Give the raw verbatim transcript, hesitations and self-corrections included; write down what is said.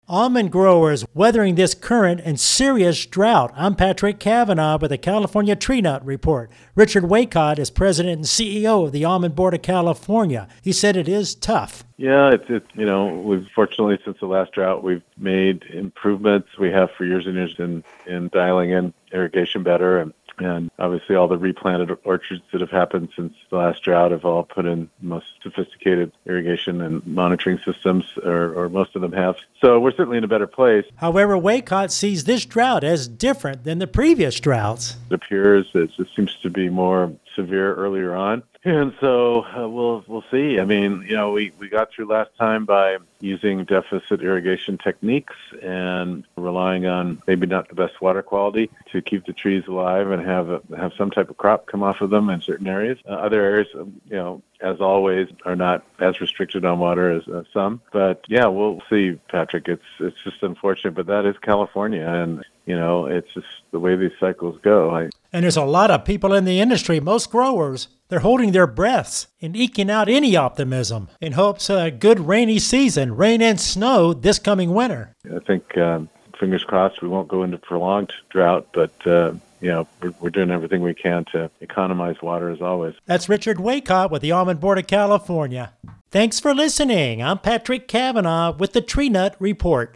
Almond growers weathering this current and serious drought. I'm Patrick Cavanaugh with the California Tree Nut Report. Richard Waycott is president and C E O of the Almond Board of California. He said it is tough. Yeah, it's, it's you know, we've fortunately since the last drought, we've made improvements. We have for years and years in, in dialing in irrigation better, and And obviously all the replanted orchards that have happened since the last drought have all put in most sophisticated irrigation and monitoring systems, or, or most of them have. So we're certainly in a better place. However, Waycott sees this drought as different than the previous droughts. It appears that it seems to be more severe earlier on. And so uh, we'll we'll see. I mean, you know, we, we got through last time by using deficit irrigation techniques and relying on maybe not the best water quality to keep the trees alive and have a, have some type of crop come off of them in certain areas. Uh, other areas, um, you know, as always, are not as restricted on water as uh, some. But yeah, we'll see, Patrick. It's it's just unfortunate, but that is California, and you know, it's just the way these cycles go. I, and there's a lot of people in the industry, most growers, they're holding their breaths and eking out any optimism in hopes of a good rainy season, rain and snow this coming winter. I think, um, fingers crossed, we won't go into prolonged drought, but uh, you know, we're, we're doing everything we can to economize water as always. That's Richard Waycott with the Almond Board of California. Thanks for listening. I'm Patrick Cavanaugh with the Tree Nut Report.